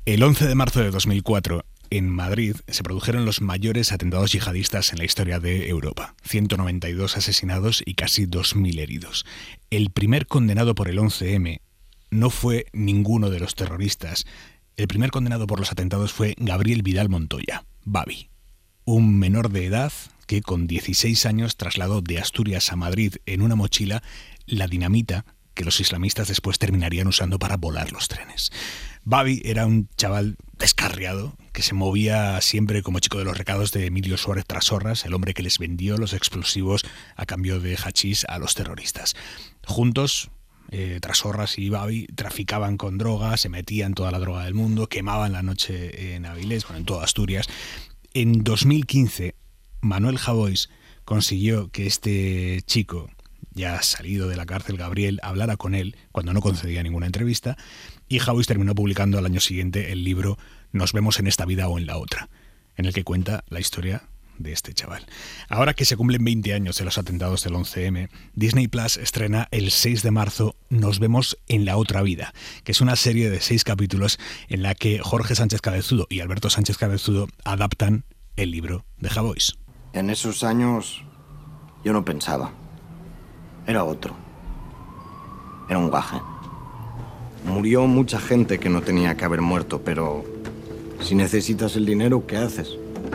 El 11 de marzo de 2004, en Madrid, se produjeron los mayores atentados yihadistas en la historia de Europa. 192 asesinados y casi 2.000 heridos. El primer condenado por el 11M no fue ninguno de los terroristas. El primer condenado por los atentados fue Gabriel Vidal Montoya, Babi, un menor de edad que con 16 años trasladó de Asturias a Madrid en una mochila la dinamita que los islamistas después terminarían usando para volar los trenes. Babi era un chaval descarriado que se movía siempre como chico de los recados de Emilio Suárez Trasorras, el hombre que les vendió los explosivos a cambio de hachís a los terroristas. Juntos, Trasorras y Babi traficaban con droga, se metían toda la droga del mundo, quemaban la noche en Avilés, en toda Asturias. En 2015, Manuel Javois consiguió que este chico, ya salido de la cárcel, Gabriel, hablara con él cuando no concedía ninguna entrevista, y Javois terminó publicando al año siguiente el libro Nos vemos en esta vida o en la otra, en el que cuenta la historia de este chaval. Ahora que se cumplen 20 años de los atentados del 11M, Disney Plus estrena el 6 de marzo Nos vemos en la otra vida, que es una serie de 6 capítulos en la que Jorge Sánchez Cabezudo y Alberto Sánchez Cabezudo adaptan el libro de Javois. En esos años yo no pensaba. Era otro. Era un gaje. Murió mucha gente que no tenía que haber muerto, pero si necesitas el dinero, ¿qué haces?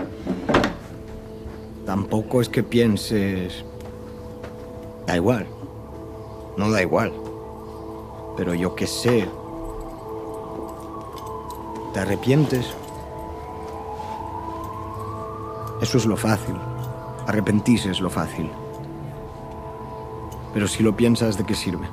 Tampoco es que pienses... Da igual. No da igual. Pero yo qué sé. ¿Te arrepientes? Eso es lo fácil. Arrepentirse es lo fácil. Pero si lo piensas, ¿de qué sirve?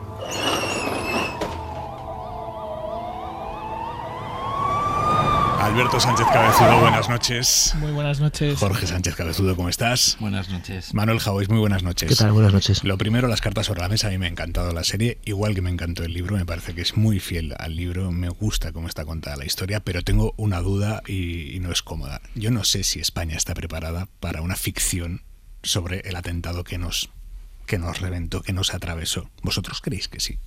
Alberto Sánchez Cabezudo, buenas noches. Muy buenas noches. Jorge Sánchez Cabezudo, ¿cómo estás? Buenas noches. Manuel Javois, muy buenas noches. ¿Qué tal? Buenas noches. Lo primero, las cartas sobre la mesa. A mí me ha encantado la serie, igual que me encantó el libro. Me parece que es muy fiel al libro. Me gusta cómo está contada la historia, pero tengo una duda y no es cómoda. Yo no sé si España está preparada para una ficción sobre el atentado que nos reventó, que nos atravesó. ¿Vosotros creéis que sí?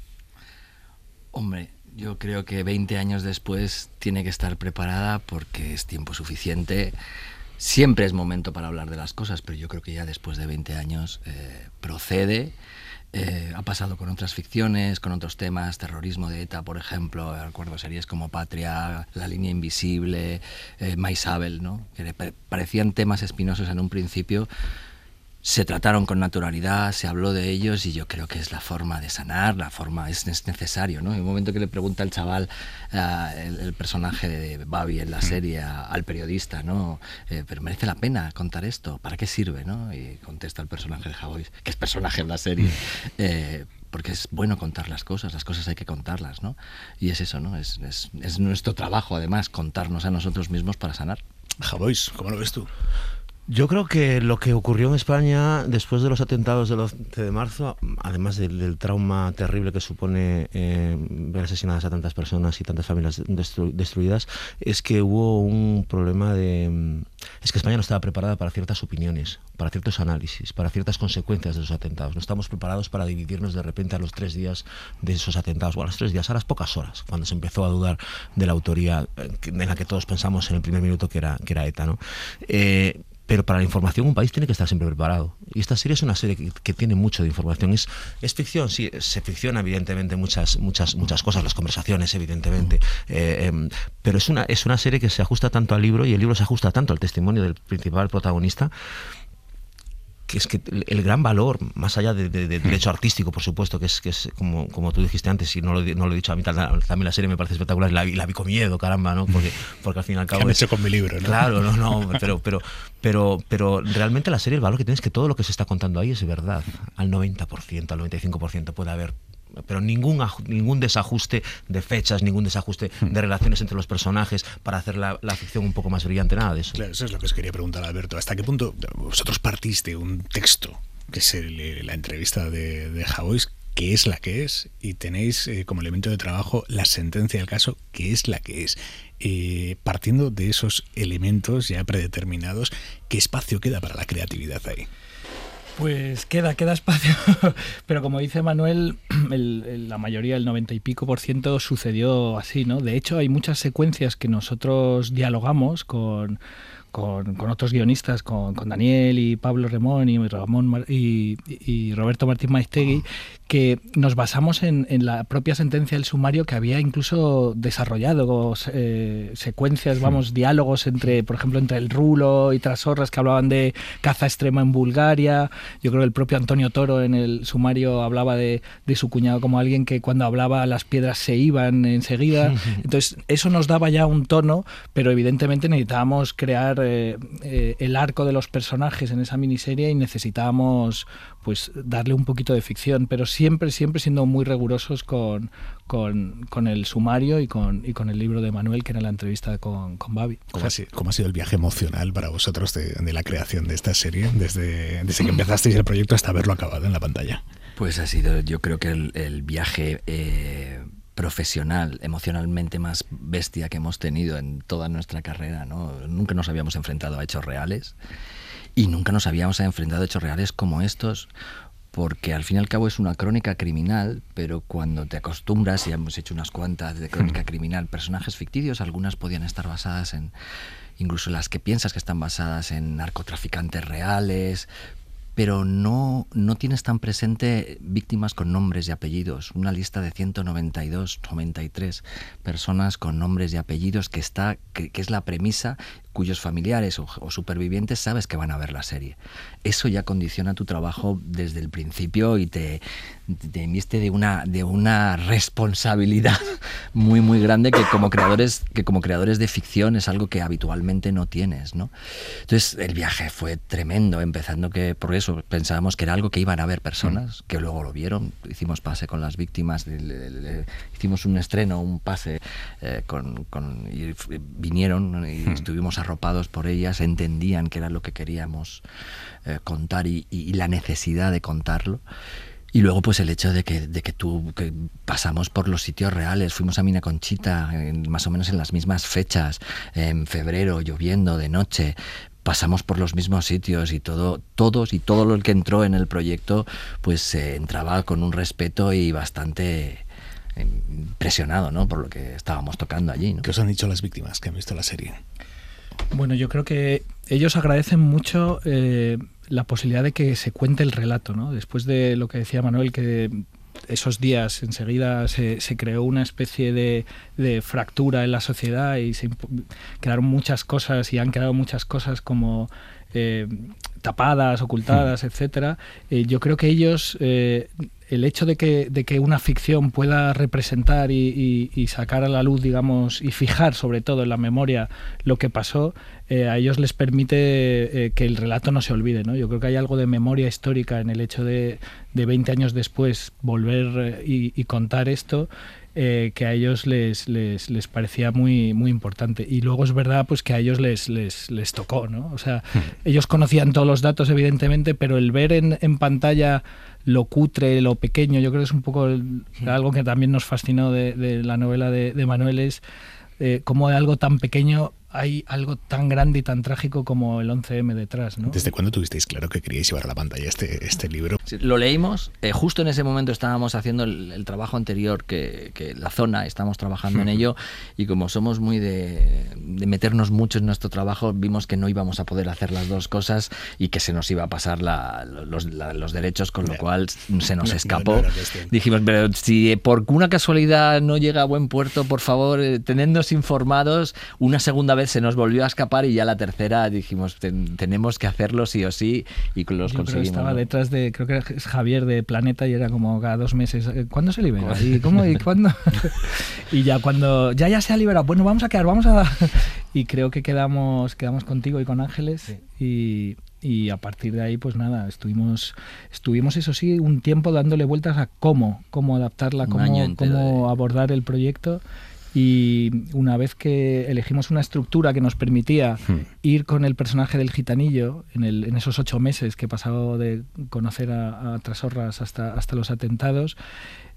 Hombre, yo creo que 20 años después tiene que estar preparada porque es tiempo suficiente. Siempre es momento para hablar de las cosas, pero yo creo que ya después de 20 años procede. Ha pasado con otras ficciones, con otros temas, terrorismo de ETA, por ejemplo. Recuerdo series como Patria, La línea invisible, Maisabel, ¿no? Que parecían temas espinosos en un principio. Se trataron con naturalidad, se habló de ellos y yo creo que es la forma de sanar, la forma es necesario, ¿no? En un momento que le pregunta el chaval, el personaje de Babi en la serie al periodista, ¿no? Pero merece la pena contar esto, ¿para qué sirve, no? Y contesta el personaje de Javois, que es personaje en la serie, porque es bueno contar las cosas hay que contarlas, ¿no? Y es eso, ¿no? Es nuestro trabajo, además, contarnos a nosotros mismos para sanar. Javois, ¿cómo lo ves tú? Yo creo que lo que ocurrió en España después de los atentados del 11 de marzo, además del trauma terrible que supone ver asesinadas a tantas personas y tantas familias destruidas, es que hubo un problema es que España no estaba preparada para ciertas opiniones, para ciertos análisis, para ciertas consecuencias de esos atentados. No estamos preparados para dividirnos de repente a los 3 días de esos atentados, o a los 3 días, a las pocas horas, cuando se empezó a dudar de la autoría en la que todos pensamos en el primer minuto que era ETA, ¿no? Pero para la información un país tiene que estar siempre preparado. Y esta serie es una serie que tiene mucho de información. Es ficción, sí, se ficciona evidentemente muchas cosas, las conversaciones evidentemente, pero es una serie que se ajusta tanto al libro y el libro se ajusta tanto al testimonio del principal protagonista, que es que el gran valor, más allá del hecho artístico, por supuesto, que es como tú dijiste antes, y no lo he dicho a mí, también la serie me parece espectacular, la vi con miedo, caramba, ¿no? Porque al fin y al cabo... ¿Qué han hecho con mi libro, no? Claro, no, pero realmente la serie, el valor que tiene es que todo lo que se está contando ahí es verdad, al 90%, al 95% puede haber, pero ningún desajuste de fechas, ningún desajuste de relaciones entre los personajes para hacer la ficción un poco más brillante, nada de eso. Claro, eso es lo que os quería preguntar, Alberto. ¿Hasta qué punto vosotros partís de un texto, que es la entrevista de Javois, que es la que es, y tenéis como elemento de trabajo la sentencia del caso, que es la que es? Partiendo de esos elementos ya predeterminados, ¿qué espacio queda para la creatividad ahí? Pues queda espacio, pero como dice Manuel, la mayoría, el 90 y pico % sucedió así, ¿no? De hecho, hay muchas secuencias que nosotros dialogamos con otros guionistas, con Daniel y Pablo Remón y Ramón y Roberto Martín Maiztegui, que nos basamos en la propia sentencia del sumario, que había incluso desarrollado secuencias, diálogos por ejemplo, entre el Rulo y Trasorras, que hablaban de caza extrema en Bulgaria. Yo creo que el propio Antonio Toro en el sumario hablaba de su cuñado como alguien que cuando hablaba las piedras se iban enseguida. Entonces eso nos daba ya un tono, pero evidentemente necesitábamos crear el arco de los personajes en esa miniserie y necesitábamos pues darle un poquito de ficción, pero siempre siendo muy rigurosos con el sumario y con el libro de Manuel, que era la entrevista con Babi. ¿Cómo ha sido el viaje emocional para vosotros de la creación de esta serie, desde que empezasteis el proyecto hasta verlo acabado en la pantalla? Pues ha sido, yo creo que el viaje profesional, emocionalmente más bestia que hemos tenido en toda nuestra carrera, ¿no? Nunca nos habíamos enfrentado a hechos reales y nunca nos habíamos enfrentado a hechos reales como estos, porque al fin y al cabo es una crónica criminal, pero cuando te acostumbras, y hemos hecho unas cuantas de crónica criminal, personajes ficticios, algunas podían estar basadas incluso las que piensas que están basadas en narcotraficantes reales, pero no tienes tan presente víctimas con nombres y apellidos. Una lista de 93 personas con nombres y apellidos que es la premisa, cuyos familiares o supervivientes sabes que van a ver la serie. Eso ya condiciona tu trabajo desde el principio y te inviste de una responsabilidad muy muy grande que como creadores de ficción es algo que habitualmente no tienes, ¿no? Entonces el viaje fue tremendo, empezando que por eso pensábamos que era algo que iban a ver personas, que luego lo vieron. Hicimos pase con las víctimas, hicimos un estreno, un pase y vinieron y estuvimos arropados por ellas, entendían que era lo que queríamos contar y la necesidad de contarlo. Y luego pues el hecho de que pasamos por los sitios reales, fuimos a Mina Conchita más o menos en las mismas fechas, en febrero, lloviendo de noche, pasamos por los mismos sitios y todo lo que entró en el proyecto pues entraba con un respeto y bastante impresionado, ¿no?, por lo que estábamos tocando allí, ¿no? ¿Qué os han dicho las víctimas que han visto la serie? Bueno, yo creo que ellos agradecen mucho la posibilidad de que se cuente el relato, ¿no? Después de lo que decía Manuel, que esos días enseguida se creó una especie de fractura en la sociedad y quedaron muchas cosas y han quedado muchas cosas como tapadas, ocultadas, etcétera. Yo creo que ellos, el hecho de que una ficción pueda representar y sacar a la luz, digamos, y fijar sobre todo en la memoria lo que pasó, a ellos les permite que el relato no se olvide, ¿no? Yo creo que hay algo de memoria histórica en el hecho de 20 años después volver y contar esto, que a ellos les parecía muy muy importante. Y luego es verdad pues que a ellos les tocó, ¿no? O sea, ellos conocían todos los datos evidentemente, pero el ver en pantalla lo cutre, lo pequeño, yo creo que es un poco algo que también nos fascinó de la novela de Manuel, es cómo de algo tan pequeño hay algo tan grande y tan trágico como el 11M detrás, ¿no? ¿Desde cuándo tuvisteis claro que queríais llevar a la pantalla este libro? Sí, lo leímos, justo en ese momento estábamos haciendo el trabajo anterior, que La Zona, estamos trabajando en ello, y como somos muy de meternos mucho en nuestro trabajo, vimos que no íbamos a poder hacer las dos cosas y que se nos iba a pasar los derechos, con lo cual se nos escapó. Dijimos, pero si por una casualidad no llega a buen puerto, por favor, tenednos informados. Una segunda vez se nos volvió a escapar y ya la tercera dijimos, tenemos que hacerlo sí o sí, y los conseguimos. Estaba detrás de, creo que es Javier de Planeta, y era como cada 2 meses, ¿cuándo se libera? ¿Y cómo? ¿Y cuándo? Y ya cuando ya se ha liberado, bueno, vamos a y creo que quedamos contigo y con Ángeles, sí. Y a partir de ahí, pues nada, estuvimos eso sí, un tiempo dándole vueltas a cómo adaptarla, cómo abordar el proyecto. Y una vez que elegimos una estructura que nos permitía ir con el personaje del gitanillo en esos 8 meses que pasaba de conocer a Trasorras hasta los atentados,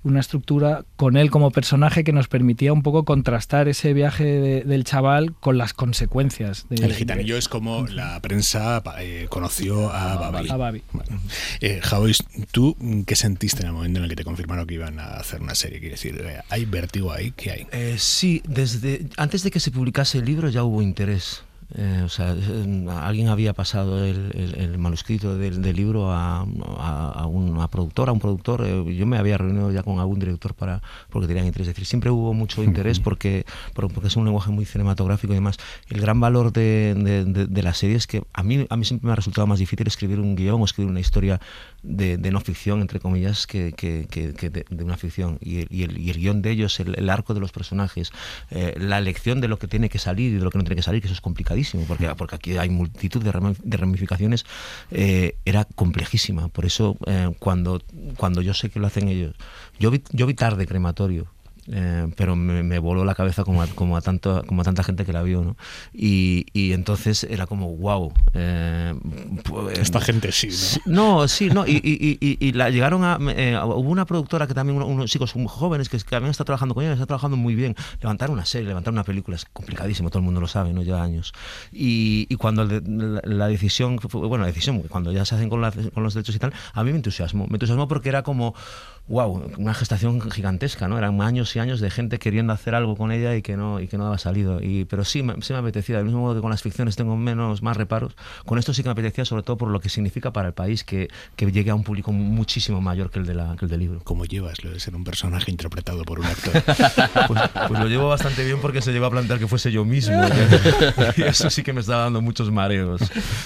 una estructura con él como personaje que nos permitía un poco contrastar ese viaje del chaval con las consecuencias. El gitanillo es como la prensa conoció a Babi. Bueno. Javois, ¿tú qué sentiste en el momento en el que te confirmaron que iban a hacer una serie? Quiero decir, ¿hay vértigo ahí? ¿Qué hay? Sí, antes de que se publicase el libro ya hubo interés. Alguien había pasado el manuscrito del libro a una productora, a un productor. Yo me había reunido ya con algún director porque tenían interés. Es decir, siempre hubo mucho interés porque es un lenguaje muy cinematográfico y demás. El gran valor de la serie es que a mí siempre me ha resultado más difícil escribir un guión o escribir una historia de no ficción, entre comillas, que de una ficción. Y el guión de ellos, el arco de los personajes, la elección de lo que tiene que salir y de lo que no tiene que salir, que eso es complicadísimo, porque aquí hay multitud de ramificaciones, era complejísima. Por eso, cuando yo sé que lo hacen ellos, yo vi tarde Crematorio, pero me voló la cabeza como a tanta gente que la vio, ¿no? Y entonces era como wow, esta gente sí, ¿no? Llegaron hubo una productora que también, unos chicos muy jóvenes que habían estado trabajando con ellos, están trabajando muy bien, levantar una serie, levantar una película es complicadísimo, todo el mundo lo sabe, ¿no? Lleva años. Y cuando la decisión, cuando ya se hacen con los derechos y tal, a mí me entusiasmó porque era como wow, una gestación gigantesca, ¿no? Eran años y años de gente queriendo hacer algo con ella y que no había salido. Pero sí me apetecía, del mismo modo que con las ficciones tengo más reparos, con esto sí que me apetecía, sobre todo por lo que significa para el país que llegue a un público muchísimo mayor que el del libro. ¿Cómo llevas lo de ser un personaje interpretado por un actor? Pues lo llevo bastante bien porque se llegó a plantear que fuese yo mismo. Y eso sí que me está dando muchos mareos.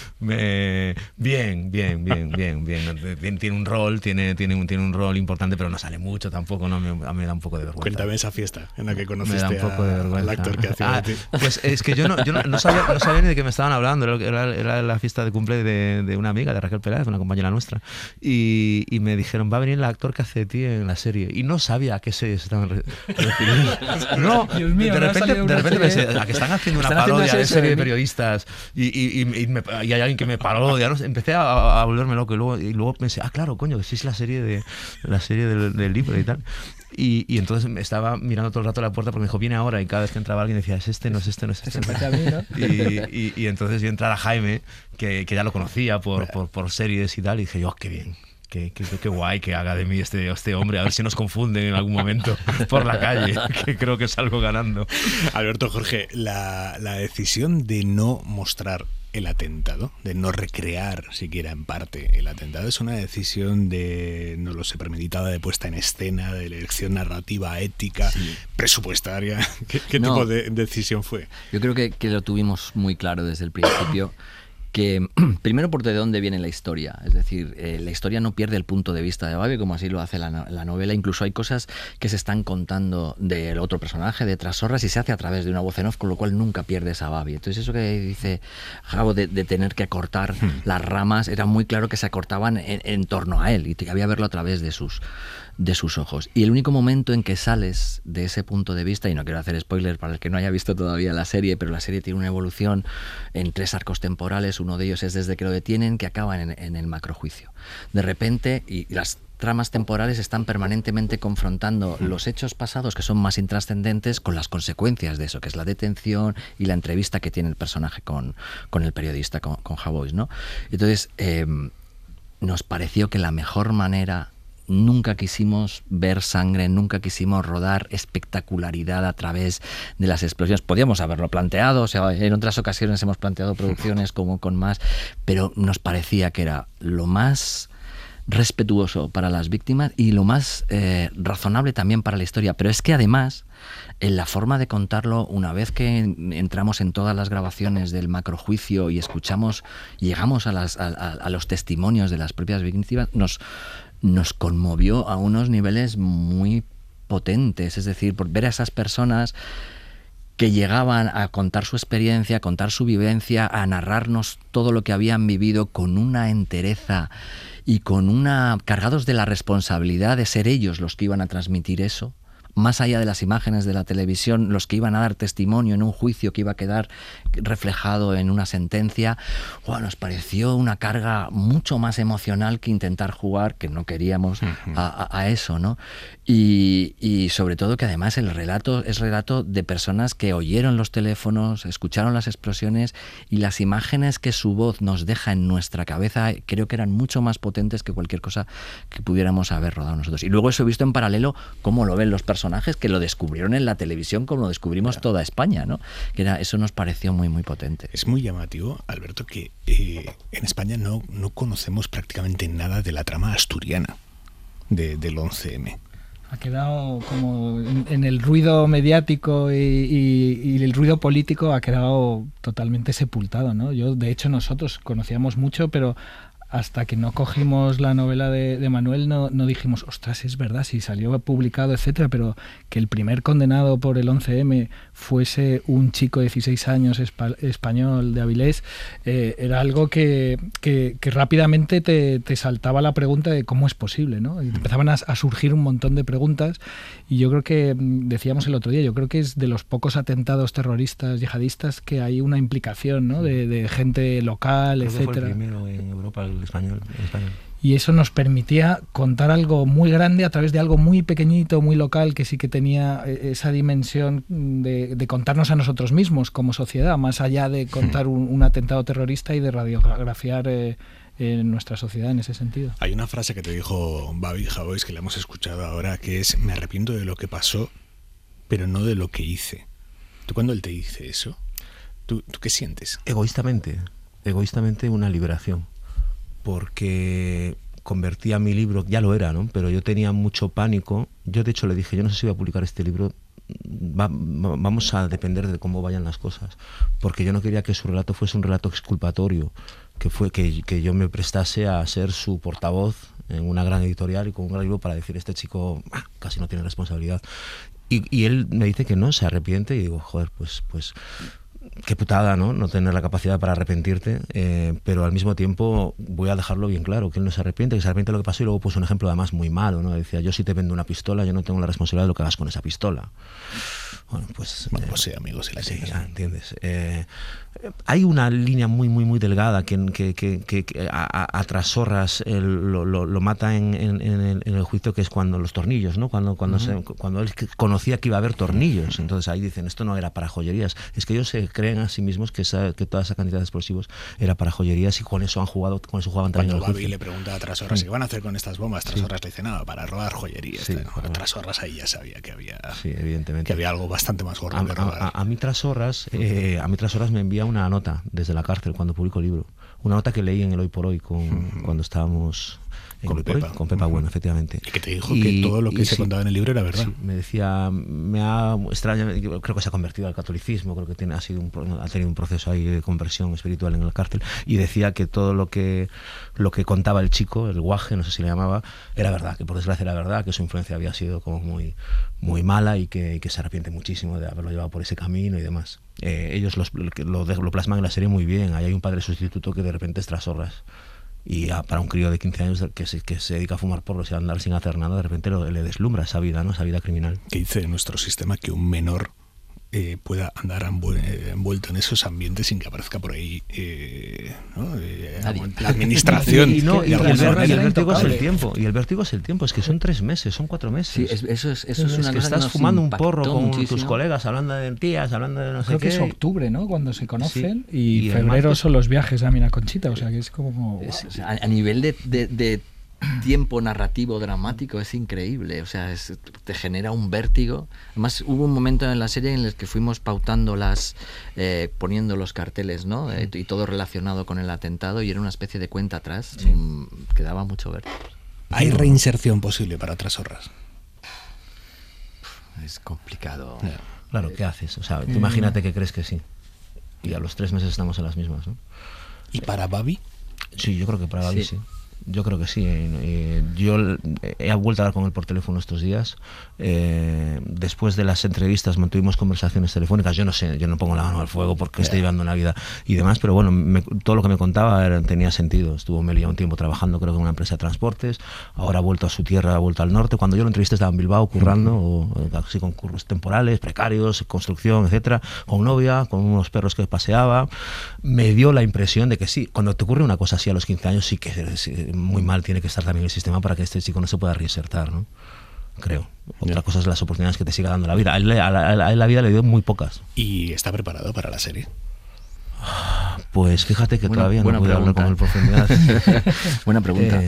Bien. Tiene un rol importante, pero no sale mucho tampoco, ¿no? A mí me da un poco de vergüenza. Cuéntame esa fiesta en la que conociste al actor que hacía de ti. Pues es que yo no sabía ni de qué me estaban hablando. Era la fiesta de cumple de una amiga, de Raquel Peláez, una compañera nuestra. Y me dijeron, va a venir el actor que hace de ti en la serie. Y no sabía a qué se estaban refiriendo. No, Dios mío, de repente pensé, a que están haciendo una parodia de serie de periodistas y hay alguien que me parodia, ¿no? Empecé a volverme loco y luego pensé, claro, coño, que sí es la serie del libro y tal. Y entonces me estaba mirando todo el rato a la puerta porque me dijo, viene ahora, y cada vez que entraba alguien decía, no es este. Y entonces yo entrara a Jaime, que ya lo conocía por series y tal, y dije yo, qué bien. Qué guay que haga de mí este hombre, a ver si nos confunden en algún momento por la calle, que creo que salgo ganando. Alberto, Jorge, la decisión de no mostrar el atentado, de no recrear siquiera en parte el atentado, es una decisión no lo sé, premeditada, de puesta en escena, de elección narrativa, ética, presupuestaria. ¿Qué tipo de decisión fue? Yo creo que lo tuvimos muy claro desde el principio. Que primero por de dónde viene la historia, es decir, la historia no pierde el punto de vista de Babi como así lo hace la novela, incluso hay cosas que se están contando del otro personaje, de Trasorras, y se hace a través de una voz en off, con lo cual nunca pierdes a Babi. Entonces eso que dice Javo de tener que cortar las ramas, era muy claro que se acortaban en torno a él y que había verlo a través de sus ojos. Y el único momento en que sales de ese punto de vista, y no quiero hacer spoiler para el que no haya visto todavía la serie, pero la serie tiene una evolución en 3 arcos temporales, uno de ellos es desde que lo detienen, que acaban en el macrojuicio. De repente, y las tramas temporales están permanentemente confrontando los hechos pasados, que son más intrascendentes, con las consecuencias de eso, que es la detención y la entrevista que tiene el personaje con el periodista, con Javois, ¿no? Entonces, nos pareció que la mejor manera... Nunca quisimos ver sangre, nunca quisimos rodar espectacularidad a través de las explosiones. Podíamos haberlo planteado, o sea, en otras ocasiones hemos planteado producciones como con más, pero nos parecía que era lo más respetuoso para las víctimas y lo más razonable también para la historia. Pero es que además, en la forma de contarlo, una vez que entramos en todas las grabaciones del macrojuicio y llegamos a los testimonios de las propias víctimas, nos conmovió a unos niveles muy potentes, es decir, por ver a esas personas que llegaban a contar su experiencia, a contar su vivencia, a narrarnos todo lo que habían vivido con una entereza y cargados de la responsabilidad de ser ellos los que iban a transmitir eso, más allá de las imágenes de la televisión, los que iban a dar testimonio en un juicio que iba a quedar reflejado en una sentencia, nos pareció una carga mucho más emocional que intentar jugar, que no queríamos, a eso, ¿no? Y sobre todo que además el relato es relato de personas que oyeron los teléfonos, escucharon las explosiones, y las imágenes que su voz nos deja en nuestra cabeza creo que eran mucho más potentes que cualquier cosa que pudiéramos haber rodado nosotros. Y luego eso he visto en paralelo cómo lo ven los personajes que lo descubrieron en la televisión, como lo descubrimos toda España, ¿no? Eso nos pareció muy, muy potente. Es muy llamativo, Alberto, que en España no conocemos prácticamente nada de la trama asturiana del 11M. Ha quedado como en el ruido mediático y el ruido político ha quedado totalmente sepultado, ¿no? De hecho, nosotros conocíamos mucho, pero hasta que no cogimos la novela de Manuel no dijimos, ostras, es verdad, si salió publicado, etcétera, pero que el primer condenado por el 11M fuese un chico de 16 años español de Avilés, era algo que rápidamente te saltaba la pregunta de cómo es posible, ¿no? Y empezaban a surgir un montón de preguntas, y yo creo que, decíamos el otro día, yo creo que es de los pocos atentados terroristas yihadistas que hay una implicación, ¿no? de gente local, creo etcétera. Que fue el primero en Europa, el español. Y eso nos permitía contar algo muy grande a través de algo muy pequeñito, muy local, que sí que tenía esa dimensión de contarnos a nosotros mismos como sociedad, más allá de contar un atentado terrorista y de radiografiar nuestra sociedad en ese sentido. Hay una frase que te dijo Babi Javois, que la hemos escuchado ahora, que es: me arrepiento de lo que pasó, pero no de lo que hice. ¿Tú cuando él te dice eso, tú qué sientes? Egoístamente una liberación, porque convertía mi libro, ya lo era, ¿no? Pero yo tenía mucho pánico. Yo de hecho le dije, yo no sé si voy a publicar este libro, vamos a depender de cómo vayan las cosas, porque yo no quería que su relato fuese un relato exculpatorio, que yo me prestase a ser su portavoz en una gran editorial y con un gran libro para decir, este chico casi no tiene responsabilidad. Y él me dice que no, se arrepiente, y digo, joder, pues qué putada, ¿no? No tener la capacidad para arrepentirte, pero al mismo tiempo voy a dejarlo bien claro, que él no se arrepiente, que se arrepiente de lo que pasó, y luego puso un ejemplo además muy malo, ¿no? Decía, yo si te vendo una pistola, yo no tengo la responsabilidad de lo que hagas con esa pistola. Bueno, pues sí, amigos, si la sí, tienes. ya, ¿entiendes? Hay una línea muy, muy, muy delgada que a Trasorras lo mata en el juicio, que es cuando los tornillos, ¿no? Cuando él conocía que iba a haber tornillos. Entonces ahí dicen, esto no era para joyerías. Es que ellos se creen a sí mismos que toda esa cantidad de explosivos era para joyerías, y con eso jugaban también. Cuando Babi le pregunta a Trasorras, ¿qué van a hacer con estas bombas? Trasorras le dice, nada, para robar joyerías. Sí, bueno, Trasorras ahí ya sabía que había, sí, evidentemente, que había algo bastante más gordo que robar. A mí Trasorras me envía una nota desde la cárcel cuando publico el libro. Una nota que leí en el Hoy por Hoy cuando estábamos con Pepa. Con Pepa Bueno, efectivamente. Y que te dijo que todo lo que se contaba en el libro era verdad. Sí, me decía, me ha extrañado, creo que se ha convertido al catolicismo, creo que ha tenido un proceso ahí de conversión espiritual en la cárcel, y decía que todo lo que contaba el chico, el guaje, no sé si le llamaba, era verdad, que por desgracia era verdad, que su influencia había sido como muy, muy mala, y que se arrepiente muchísimo de haberlo llevado por ese camino y demás. Ellos lo plasman en la serie muy bien. Ahí hay un padre sustituto que de repente es Trasorras, y para un crío de 15 años que se dedica a fumar porros y a andar sin hacer nada, de repente le deslumbra esa vida, ¿no? Esa vida criminal. ¿Qué dice nuestro sistema que un menor pueda andar envuelto en esos ambientes sin que aparezca por ahí la administración? Y el vértigo es el tiempo. Y el vértigo es el tiempo. Es que son 3 meses, son 4 meses. Sí, eso es una que cosa estás que fumando un porro con muchísimo. tus colegas, hablando de tías, hablando de no sé Creo qué. que es octubre, ¿no? Cuando se conocen, Sí. y febrero son los viajes a Miraconchita, o sea que es como... O sea, a nivel de tiempo narrativo dramático es increíble, o sea, te genera un vértigo. Además hubo un momento en la serie en el que fuimos pautando poniendo los carteles, ¿no? Y todo relacionado con el atentado, y era una especie de cuenta atrás, que daba mucho vértigo. ¿Hay reinserción posible para Trasorras? Es complicado. Claro, ¿qué haces? O sea, tú imagínate que crees que sí, y a los 3 meses estamos en las mismas, ¿no? ¿Y para Babi? Sí, yo creo que para Babi sí. Yo creo que sí. Yo he vuelto a hablar con él por teléfono estos días. Después de las entrevistas mantuvimos conversaciones telefónicas. Yo no sé, yo no pongo la mano al fuego porque estoy llevando una vida y demás, pero bueno, todo lo que me contaba tenía sentido. Estuvo Meli un tiempo trabajando, creo que en una empresa de transportes. Ahora ha vuelto a su tierra, ha vuelto al norte. Cuando yo lo entrevisté estaba en Bilbao currando, así con curros temporales, precarios, construcción, etcétera, con novia, con unos perros que paseaba. Me dio la impresión de que sí, cuando te ocurre una cosa así a los 15 años, sí que muy mal tiene que estar también el sistema para que este chico no se pueda reinsertar, ¿no? Creo. Otra cosa es las oportunidades que te siga dando la vida. A él la vida le dio muy pocas. ¿Y está preparado para la serie? Pues fíjate que todavía no puedo hablar con él por profundidad. Buena pregunta.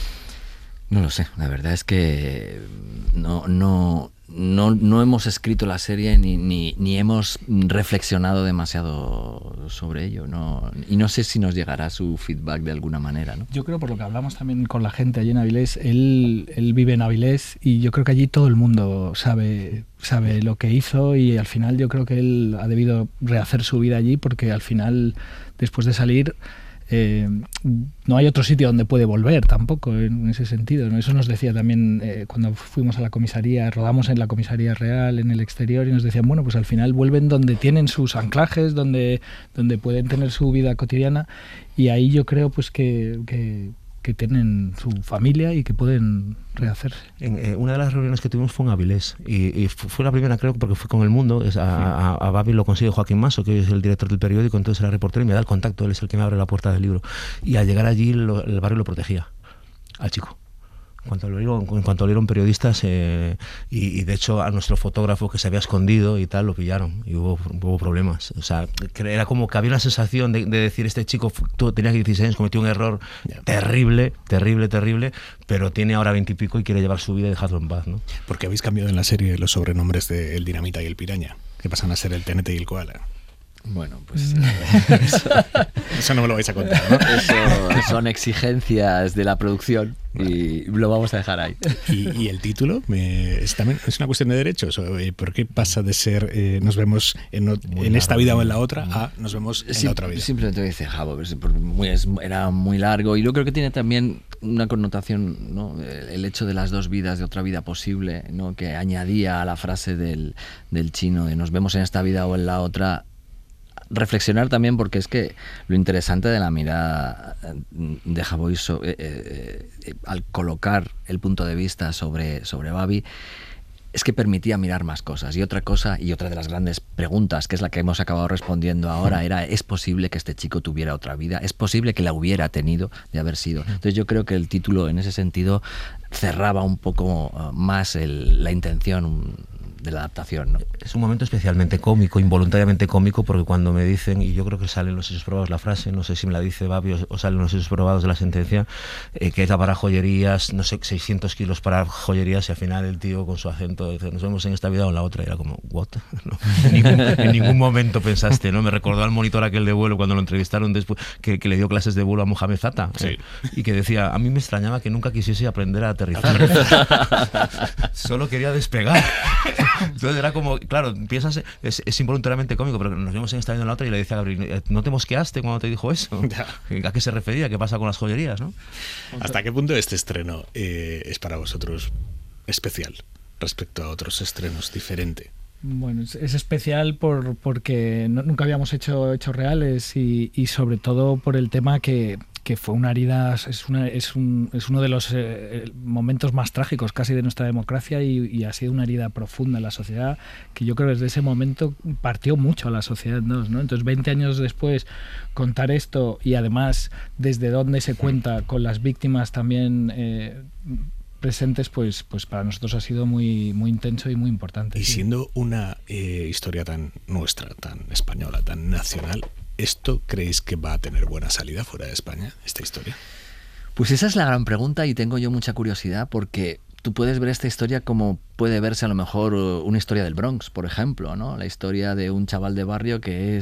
No lo sé, la verdad es que no hemos escrito la serie ni hemos reflexionado demasiado sobre ello, y no sé si nos llegará su feedback de alguna manera, ¿no? Yo creo, por lo que hablamos también con la gente allí en Avilés, él vive en Avilés y yo creo que allí todo el mundo sabe lo que hizo, y al final yo creo que él ha debido rehacer su vida allí, porque al final, después de salir, no hay otro sitio donde puede volver tampoco, en ese sentido, ¿no? Eso nos decía también cuando fuimos a la comisaría, rodamos en la comisaría real, en el exterior, y nos decían, bueno, pues al final vuelven donde tienen sus anclajes, donde pueden tener su vida cotidiana, y ahí yo creo pues que tienen su familia y que pueden rehacerse. Una de las reuniones que tuvimos fue en Avilés y fue la primera, creo, porque fue con El Mundo. A Babi lo consigue Joaquín Maso, que es el director del periódico, entonces era reportero y me da el contacto, él es el que me abre la puerta del libro, y al llegar allí el barrio lo protegía al chico. En cuanto lo vieron periodistas, y de hecho a nuestro fotógrafo, que se había escondido y tal, lo pillaron y hubo problemas. O sea, era como que había una sensación de decir, este chico tenía 16 años, cometió un error terrible, pero tiene ahora 20 y pico y quiere llevar su vida y dejarlo en paz, ¿no? Porque habéis cambiado en la serie los sobrenombres de El Dinamita y El Piraña, que pasan a ser El Tenete y El Koala. Bueno, pues eso no me lo vais a contar, ¿no? Eso son exigencias de la producción, y lo vamos a dejar ahí. ¿Y el título? También es una cuestión de derechos. ¿Por qué pasa de ser nos vemos en esta vida o en la otra a nos vemos en la otra vida? Simplemente dice Javo, era muy largo, y yo creo que tiene también una connotación, ¿no? El hecho de las dos vidas, de otra vida posible, ¿no? Que añadía a la frase del chino de nos vemos en esta vida o en la otra. Reflexionar también, porque es que lo interesante de la mirada de Javoy al colocar el punto de vista sobre Babi es que permitía mirar más cosas. Y otra de las grandes preguntas, que es la que hemos acabado respondiendo ahora, era: ¿es posible que este chico tuviera otra vida? ¿Es posible que la hubiera tenido de haber sido? Entonces yo creo que el título en ese sentido cerraba un poco más la intención de la adaptación, ¿no? Es un momento especialmente cómico, involuntariamente cómico, porque cuando me dicen, y yo creo que sale en los hechos probados la frase, no sé si me la dice Babi o sale en los hechos probados de la sentencia, que era para joyerías, no sé, 600 kilos para joyerías, y al final el tío con su acento dice, nos vemos en esta vida o en la otra, y era como, ¿what? ¿No? En ningún momento pensaste, ¿no? Me recordó al monitor aquel de vuelo cuando lo entrevistaron después, que le dio clases de vuelo a Mohamed Zata, sí. Y que decía, a mí me extrañaba que nunca quisiese aprender a aterrizar. Solo quería despegar. Entonces era como, claro, piensas, es involuntariamente cómico, pero nos vemos en esta vida en la otra, y le decía a Gabriel, ¿no te mosqueaste cuando te dijo eso? ¿A qué se refería? ¿Qué pasa con las joyerías, no? ¿Hasta qué punto este estreno es para vosotros especial respecto a otros estrenos, diferente? Bueno, es especial porque nunca habíamos hecho hechos reales, y sobre todo por el tema que fue una herida, es uno de los momentos más trágicos casi de nuestra democracia, y ha sido una herida profunda en la sociedad, que yo creo que desde ese momento partió mucho a la sociedad en dos, ¿no? Entonces 20 años después contar esto, y además desde dónde se cuenta, con las víctimas también presentes, pues para nosotros ha sido muy, muy intenso y muy importante. Y siendo una historia tan nuestra, tan española, tan nacional, ¿esto creéis que va a tener buena salida fuera de España, esta historia? Pues esa es la gran pregunta, y tengo yo mucha curiosidad, porque tú puedes ver esta historia como puede verse a lo mejor una historia del Bronx, por ejemplo, ¿no? La historia de un chaval de barrio que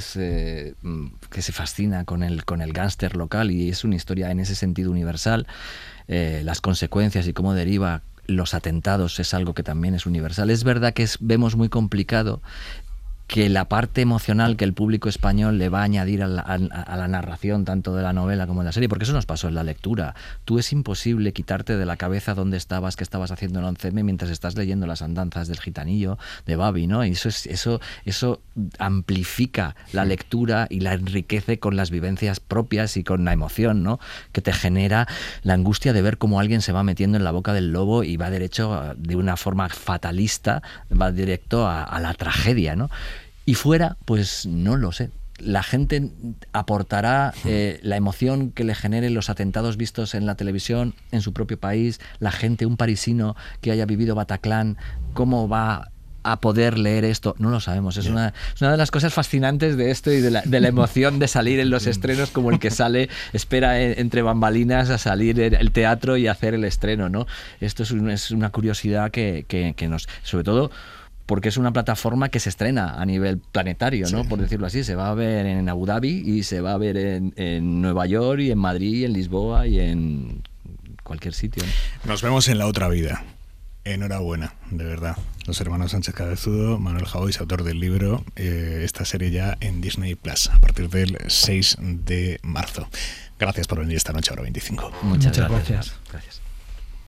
se fascina con el gángster local, y es una historia en ese sentido universal. Las consecuencias y cómo deriva los atentados es algo que también es universal. Es verdad que vemos muy complicado que la parte emocional que el público español le va a añadir a la narración, tanto de la novela como de la serie, porque eso nos pasó en la lectura. Tú es imposible quitarte de la cabeza dónde estabas, qué estabas haciendo en 11M mientras estás leyendo las andanzas del gitanillo de Babi, ¿no? Y eso amplifica la lectura y la enriquece con las vivencias propias y con la emoción, ¿no? Que te genera la angustia de ver cómo alguien se va metiendo en la boca del lobo y va derecho, de una forma fatalista, va directo a la tragedia, ¿no? Y fuera, pues no lo sé. La gente aportará la emoción que le generen los atentados vistos en la televisión en su propio país. La gente, un parisino que haya vivido Bataclan, ¿cómo va a poder leer esto? No lo sabemos. Es una de las cosas fascinantes de esto y de la emoción de salir en los estrenos, como el que espera entre bambalinas a salir el teatro y hacer el estreno, ¿no? Esto es una curiosidad que nos... Sobre todo porque es una plataforma que se estrena a nivel planetario, ¿no? Por decirlo así. Se va a ver en Abu Dhabi y se va a ver en Nueva York y en Madrid y en Lisboa y en cualquier sitio, ¿no? Nos vemos en la otra vida. Enhorabuena, de verdad. Los hermanos Sánchez Cabezudo, Manuel Jauis, autor del libro, esta serie ya en Disney Plus a partir del 6 de marzo. Gracias por venir esta noche a Hora 25. Muchas gracias. Gracias.